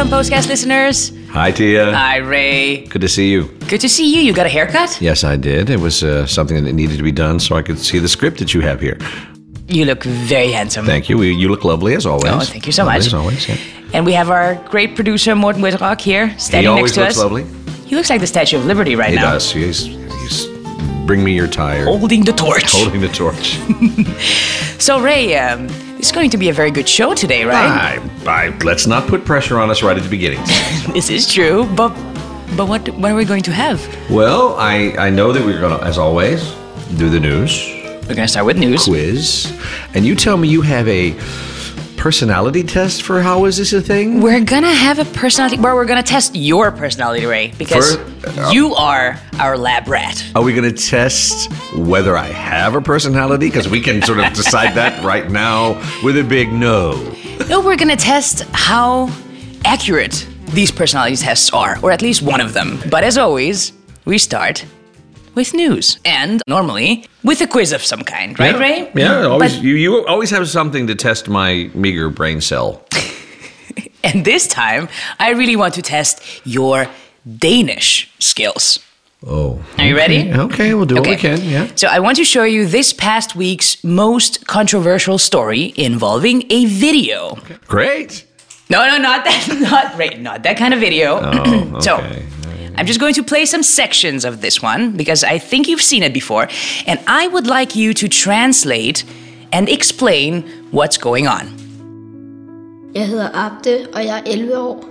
welcome, Postcast listeners. Hi, Tia. Hi, Ray. Good to see you. Good to see you. You got a haircut? Yes, I did. It was something that needed to be done so I could see the script that you have here. You look very handsome. Thank you. You look lovely as always. Oh, thank you so much. As always, yeah. And we have our great producer, Morten Witterock, here, standing next to us. He always looks lovely. He looks like the Statue of Liberty right now. He does. He's bring me your tire. Holding the torch. Holding the torch. So, Ray, this is going to be a very good show today, right? Let's not put pressure on us right at the beginning. This is true, but what are we going to have? Well, I know that we're going to, as always, do the news. We're going to start with news. Quiz. And you tell me you have a personality test for how is this a thing? We're going to have a personality, where we're going to test your personality, Ray, because you are our lab rat. Are we going to test whether I have a personality? Because we can sort of decide that right now with a big no. No, we're going to test how accurate these personality tests are, or at least one of them. But as always, we start with news. And normally, with a quiz of some kind, right, Ray? Yeah, always, you always have something to test my meager brain cell. And this time, I really want to test your Danish skills. Oh. Are you ready? Okay, we'll do what we can, yeah. So I want to show you this past week's most controversial story involving a video. Okay. Great. No, not that kind of video. Oh, okay. So, I'm just going to play some sections of this one, because I think you've seen it before, and I would like you to translate and explain what's going on. Jeg hedder Abde, og jeg er 11 år.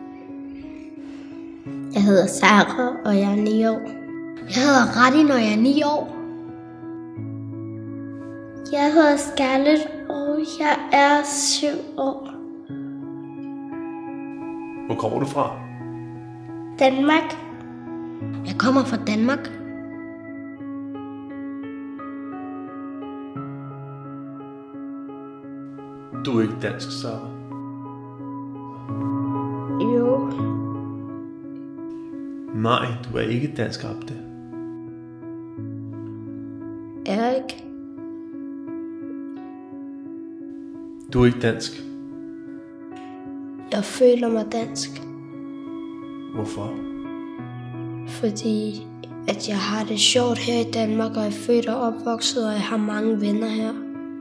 Jeg hedder Sara, og jeg er 9 år. Jeg hedder Radin, og jeg er 9 år. Jeg hedder Scarlett, og jeg er 7 år. Hvor kommer du fra? Danmark. Jeg kommer fra Danmark. Du er ikke dansk, Sara. Jo. Nej, du er ikke dansk, Abde. Erik. Du er ikke dansk. Jeg føler mig dansk, Hvorfor? fordi at jeg har det sjovt her i Danmark, og jeg er født og opvokset, og jeg har mange venner her.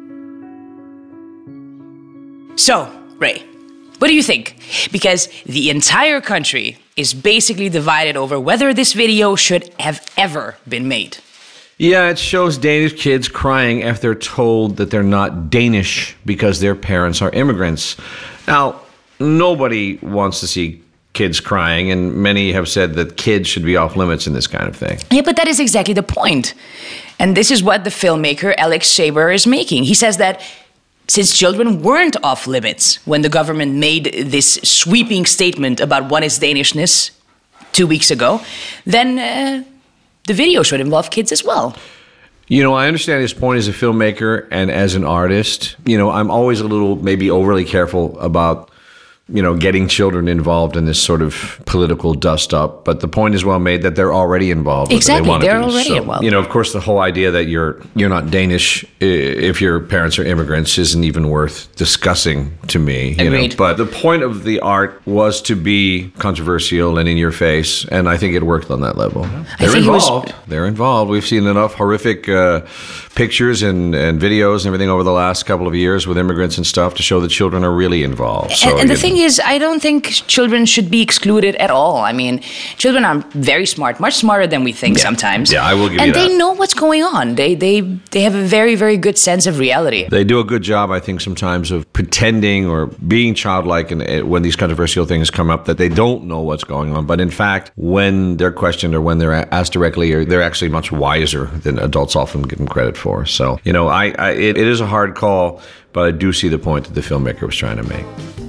So, Ray, what do you think? Because the entire country is basically divided over whether this video should have ever been made. Yeah, it shows Danish kids crying after they're told that they're not Danish because their parents are immigrants. Now, nobody wants to see kids crying, and many have said that kids should be off limits in this kind of thing. Yeah, but that is exactly the point. And this is what the filmmaker Alex Saber is making. He says that since children weren't off limits when the government made this sweeping statement about what is Danishness 2 weeks ago, then the video should involve kids as well. You know, I understand his point as a filmmaker and as an artist. You know, I'm always a little maybe overly careful about, you know, getting children involved in this sort of political dust-up. But the point is well made that they're already involved. Exactly, they're already involved. You know, of course, the whole idea that you're not Danish if your parents are immigrants isn't even worth discussing to me. You know? But the point of the art was to be controversial and in your face, and I think it worked on that level. They're involved. They're involved. We've seen enough horrific pictures and videos and everything over the last couple of years with immigrants and stuff to show that children are really involved. So, and the thing is, I don't think children should be excluded at all. I mean, children are very smart, much smarter than we think sometimes. Yeah, I will give you that. And they know what's going on. They have a very, very good sense of reality. They do a good job, I think, sometimes of pretending or being childlike when these controversial things come up, that they don't know what's going on. But in fact, when they're questioned or when they're asked directly, they're actually much wiser than adults often give them credit for. So, you know, it is a hard call, but I do see the point that the filmmaker was trying to make.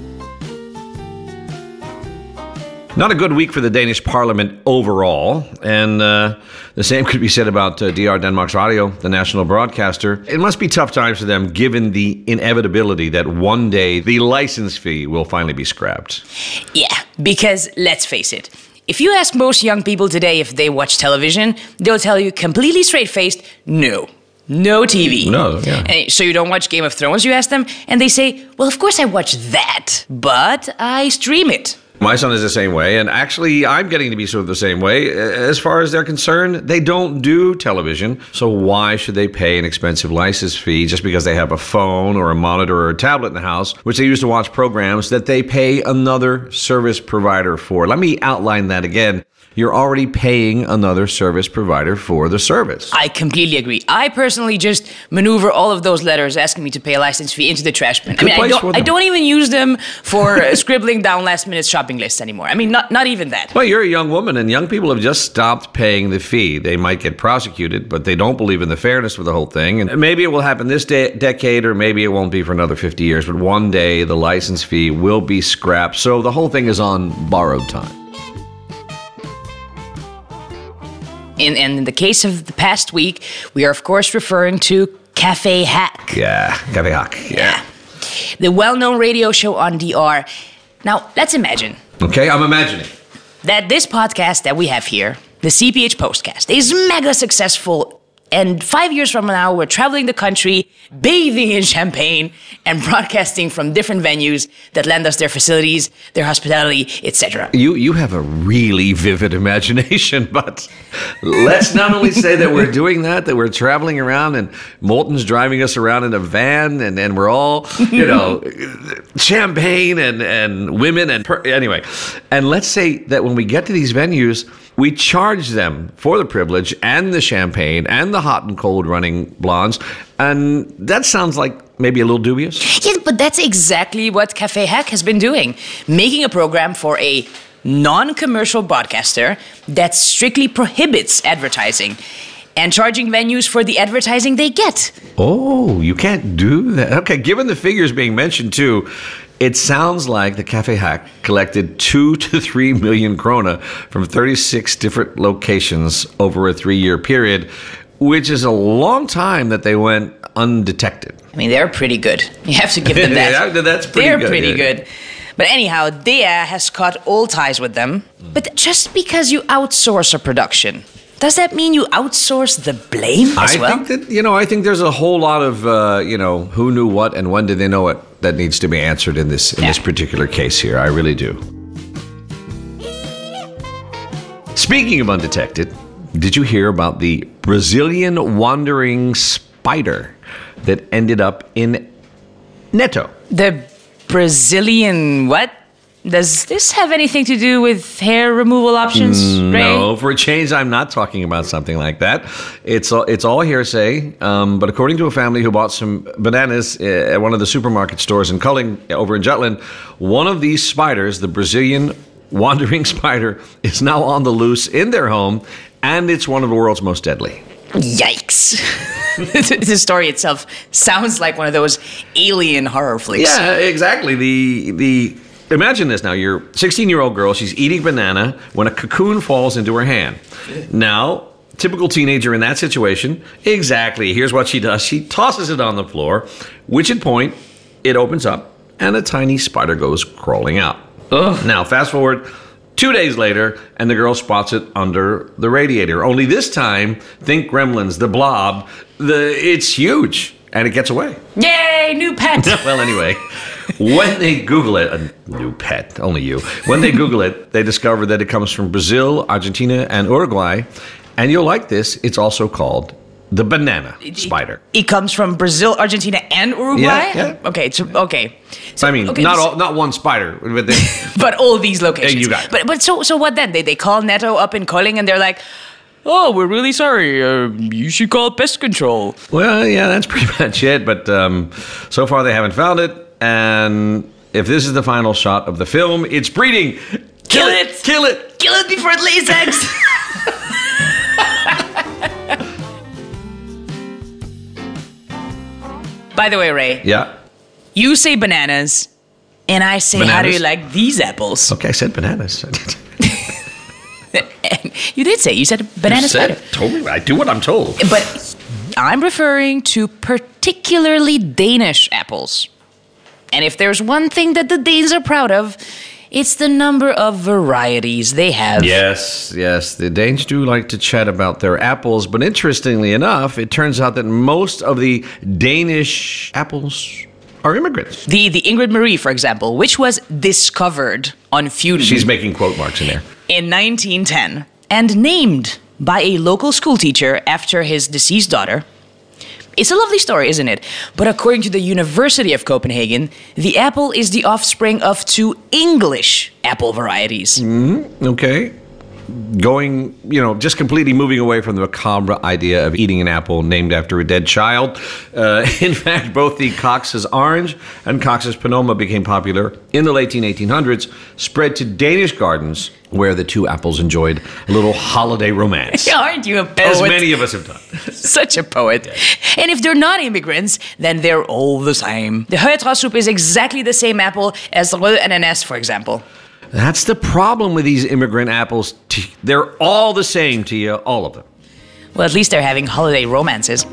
Not a good week for the Danish parliament overall, and the same could be said about DR Danmarks Radio, the national broadcaster. It must be tough times for them, given the inevitability that one day the license fee will finally be scrapped. Yeah, because let's face it, if you ask most young people today if they watch television, they'll tell you completely straight-faced, no TV. No, yeah. So you don't watch Game of Thrones, you ask them, and they say, well, of course I watch that, but I stream it. My son is the same way, and actually I'm getting to be sort of the same way. As far as they're concerned, they don't do television, so why should they pay an expensive license fee just because they have a phone or a monitor or a tablet in the house, which they use to watch programs that they pay another service provider for? Let me outline that again. You're already paying another service provider for the service. I completely agree. I personally just maneuver all of those letters asking me to pay a license fee into the trash bin. I don't even use them for scribbling down last-minute shopping lists anymore. I mean, not even that. Well, you're a young woman, and young people have just stopped paying the fee. They might get prosecuted, but they don't believe in the fairness of the whole thing. And maybe it will happen this decade, or maybe it won't be for another 50 years. But one day, the license fee will be scrapped. So the whole thing is on borrowed time. And in the case of the past week, we are, of course, referring to Café Hack. Yeah, Café Hack. Yeah. The well-known radio show on DR. Now, let's imagine. Okay, I'm imagining. That this podcast that we have here, the CPH Postcast, is mega successful. And 5 years from now, we're traveling the country, bathing in champagne, and broadcasting from different venues that lend us their facilities, their hospitality, etc. You have a really vivid imagination, but let's not only say that we're doing that we're traveling around and Molten's driving us around in a van, and we're all, champagne and women anyway. And let's say that when we get to these venues, we charge them for the privilege and the champagne and the hot and cold running blondes. And that sounds like maybe a little dubious. Yes, but that's exactly what Café Hack has been doing. Making a program for a non-commercial broadcaster that strictly prohibits advertising and charging venues for the advertising they get. Oh, you can't do that. Okay, given the figures being mentioned too, it sounds like the Café Hack collected 2 to 3 million krona from 36 different locations over a 3-year period, which is a long time that they went undetected. I mean, they're pretty good. You have to give them that. That's pretty good. They're pretty good. But anyhow, DEA has cut all ties with them. But just because you outsource a production, does that mean you outsource the blame as well? I think there's a whole lot of, who knew what and when did they know it that needs to be answered in this particular case here. I really do. Speaking of undetected, did you hear about the Brazilian wandering spider that ended up in Neto? The Brazilian what? Does this have anything to do with hair removal options, Ray? No, for a change, I'm not talking about something like that. It's all hearsay, but according to a family who bought some bananas at one of the supermarket stores in Culling over in Jutland, one of these spiders, the Brazilian wandering spider, is now on the loose in their home, and it's one of the world's most deadly. Yikes. The story itself sounds like one of those alien horror flicks. Yeah, exactly. Imagine this now. You're a 16-year-old girl. She's eating banana when a cocoon falls into her hand. Now, typical teenager in that situation, exactly. Here's what she does. She tosses it on the floor, which at point, it opens up, and a tiny spider goes crawling out. Ugh. Now, fast forward 2 days later, and the girl spots it under the radiator. Only this time, think Gremlins, the blob. It's huge, and it gets away. Yay, new pet! Well, anyway, when they Google it, a new pet, only you. When they Google it, they discover that it comes from Brazil, Argentina, and Uruguay. And you'll like this, it's also called the banana spider. It comes from Brazil, Argentina, and Uruguay? Yeah. Okay. So, not one spider, but but all these locations. You got it. But so what then? They call Neto up in Culling and they're like, oh, we're really sorry. You should call pest control. Well, yeah, that's pretty much it. But so far they haven't found it. And if this is the final shot of the film, it's breeding. Kill it! Kill it! Kill it before it lays eggs! By the way, Ray. Yeah? You say bananas, and I say, bananas? How do you like these apples? Okay, I said bananas. You did say. You said banana spider. Told me. I do what I'm told. But I'm referring to particularly Danish apples. And if there's one thing that the Danes are proud of, it's the number of varieties they have. Yes. The Danes do like to chat about their apples, but interestingly enough, it turns out that most of the Danish apples are immigrants. The Ingrid Marie, for example, which was discovered on Feuden. She's making quote marks in there. In 1910, and named by a local schoolteacher after his deceased daughter. It's a lovely story, isn't it? But according to the University of Copenhagen, the apple is the offspring of 2 English apple varieties. Okay. Going, just completely moving away from the macabre idea of eating an apple named after a dead child. In fact, both the Cox's Orange and Cox's Panoma became popular in the late 1800s, spread to Danish gardens, where the 2 apples enjoyed a little holiday romance. Aren't you a poet? As many of us have done. Such a poet. And if they're not immigrants, then they're all the same. The Højtra soup is exactly the same apple as the Rød Ananas, for example. That's the problem with these immigrant apples. They're all the same to you, all of them. Well, at least they're having holiday romances.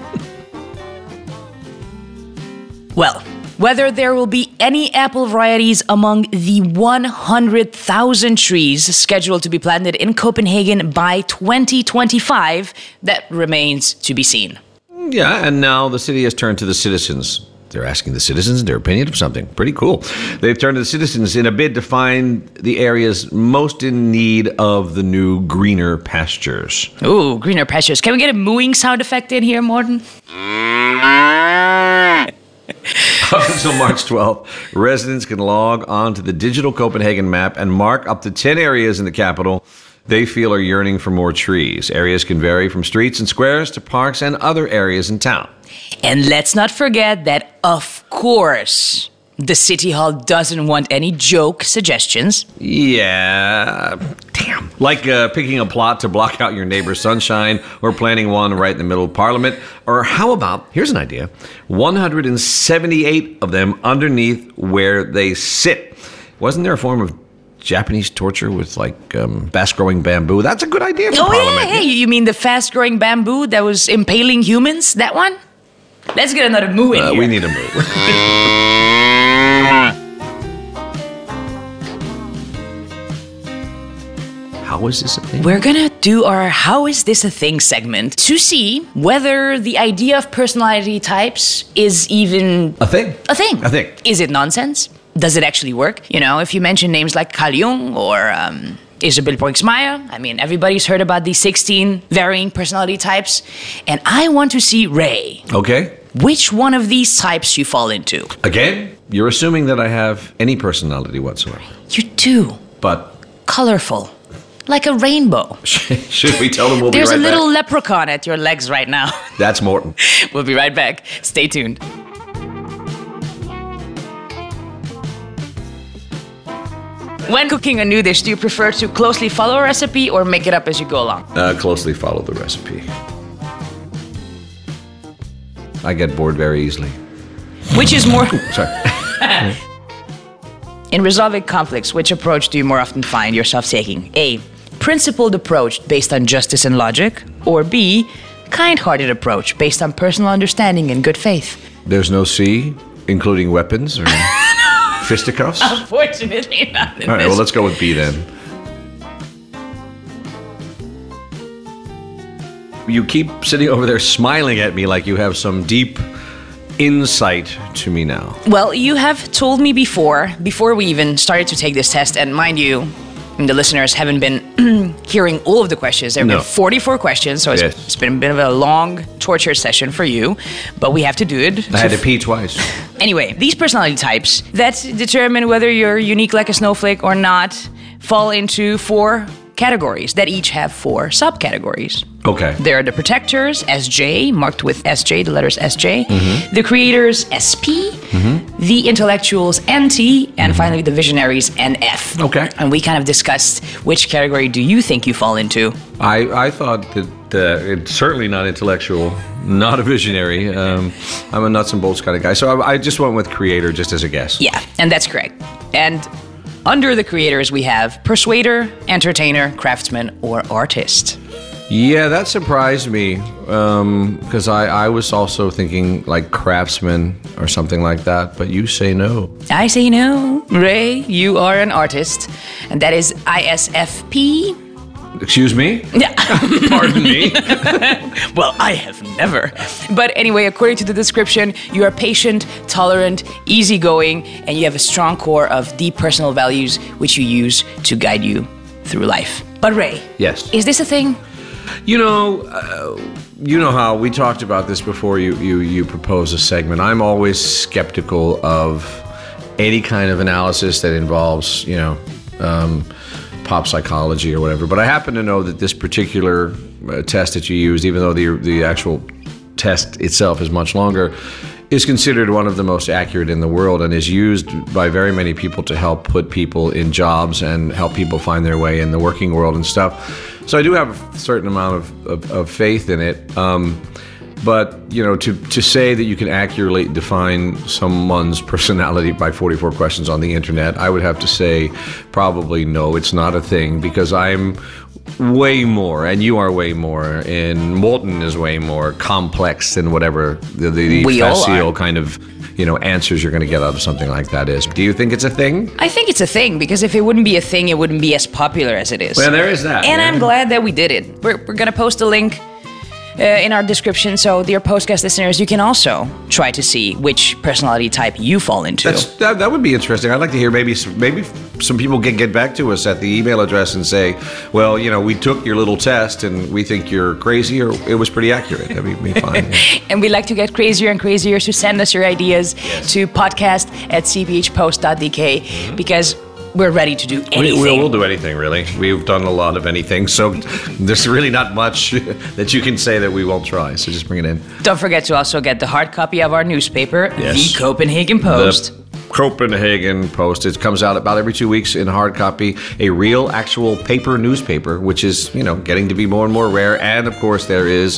Well, whether there will be any apple varieties among the 100,000 trees scheduled to be planted in Copenhagen by 2025, that remains to be seen. Yeah, and now the city has turned to the citizens. They're asking the citizens their opinion of something. Pretty cool. They've turned to the citizens in a bid to find the areas most in need of the new greener pastures. Ooh, greener pastures. Can we get a mooing sound effect in here, Morten? Up until March 12th, residents can log on to the digital Copenhagen map and mark up to 10 areas in the capital they feel are yearning for more trees. Areas can vary from streets and squares to parks and other areas in town. And let's not forget that, of course, the City Hall doesn't want any joke suggestions. Yeah, damn. Like picking a plot to block out your neighbor's sunshine or planting one right in the middle of Parliament. Or how about, here's an idea, 178 of them underneath where they sit. Wasn't there a form of Japanese torture with fast-growing bamboo? That's a good idea for Parliament. Yeah. Hey, you mean the fast-growing bamboo that was impaling humans? That one? Let's get another moo in here. We need a moo. How is this a thing? We're gonna do our How Is This a Thing segment to see whether the idea of personality types is even... A thing. A thing. A thing. Is it nonsense? Does it actually work? If you mention names like Carl Jung or Isabel Brooks-Meyer, everybody's heard about these 16 varying personality types. And I want to see, Ray. Okay. Which one of these types you fall into. Again, you're assuming that I have any personality whatsoever. You do. But... colorful. Like a rainbow. Should we tell them we'll be right back? There's a little leprechaun at your legs right now. That's Morten. We'll be right back. Stay tuned. When cooking a new dish, do you prefer to closely follow a recipe or make it up as you go along? Closely follow the recipe. I get bored very easily. Which is more... Sorry. In resolving conflicts, which approach do you more often find yourself taking? A, principled approach based on justice and logic, or B, kind-hearted approach based on personal understanding and good faith? There's no C, including weapons or fisticuffs? Unfortunately not. All right, well, let's go with B then. You keep sitting over there smiling at me like you have some deep insight to me now. Well, you have told me before we even started to take this test, and mind you, the listeners haven't been hearing all of the questions. There have been 44 questions, so it's been a bit of a long torture session for you, but we have to do it. I had to pee twice. Anyway, these personality types that determine whether you're unique like a snowflake or not fall into 4 categories that each have 4 subcategories. Okay. There are the protectors, SJ, marked with SJ, the letters SJ. Mm-hmm. The creators, SP. Mm-hmm. The intellectuals, NT. And finally, the visionaries, NF. Okay. And we kind of discussed which category do you think you fall into? I thought that it's certainly not intellectual, not a visionary. I'm a nuts and bolts kind of guy. So I just went with creator just as a guess. Yeah, and that's correct. And under the creators, we have persuader, entertainer, craftsman, or artist. Yeah, that surprised me because I was also thinking like craftsman or something like that, but you say no. I say no. Ray, you are an artist, and that is ISFP. Excuse me? Yeah. Pardon me? Well, I have never. But anyway, according to the description, you are patient, tolerant, easygoing, and you have a strong core of deep personal values which you use to guide you through life. But Ray, Yes. is this a thing? You know how we talked about this before you propose a segment. I'm always skeptical of any kind of analysis that involves, pop psychology or whatever. But I happen to know that this particular test that you used, even though the actual test itself is much longer, is considered one of the most accurate in the world and is used by very many people to help put people in jobs and help people find their way in the working world and stuff. So I do have a certain amount of faith in it. But, to say that you can accurately define someone's personality by 44 questions on the internet, I would have to say probably no, it's not a thing, because I'm way more, and you are way more, and Morten is way more complex than whatever the facile kind of, answers you're going to get out of something like that is. Do you think it's a thing? I think it's a thing, because if it wouldn't be a thing, it wouldn't be as popular as it is. Well, there is that. And I'm glad that we did it. We're going to post a link in our description, so dear podcast listeners, you can also try to see which personality type you fall into. That would be interesting. I'd like to hear maybe some people can get back to us at the email address and say, well, we took your little test and we think you're crazy, or it was pretty accurate. That'd be fine. Yeah. And we like to get crazier and crazier, so send us your ideas to podcast@cphpost.dk, because we're ready to do anything. We'll do anything, really. We've done a lot of anything, so there's really not much that you can say that we won't try, so just bring it in. Don't forget to also get the hard copy of our newspaper, Yes. The Copenhagen Post. The Copenhagen Post. It comes out about every 2 weeks in hard copy, a real, actual paper newspaper, which is, getting to be more and more rare. And, of course, there is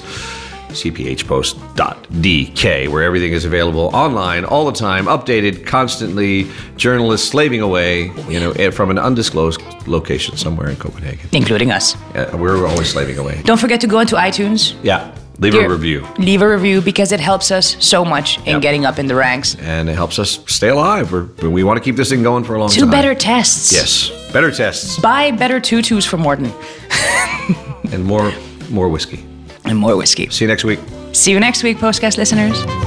cphpost.dk, where everything is available online all the time, updated constantly, journalists slaving away, from an undisclosed location somewhere in Copenhagen. Including us. We're always slaving away. Don't forget to go into iTunes. Yeah. Leave a review. Leave a review, because it helps us so much in getting up in the ranks. And it helps us stay alive. We want to keep this thing going for a long time. To better tests. Yes. Better tests. Buy better tutus for Morten. And more whiskey. And more whiskey. See you next week. See you next week, podcast listeners.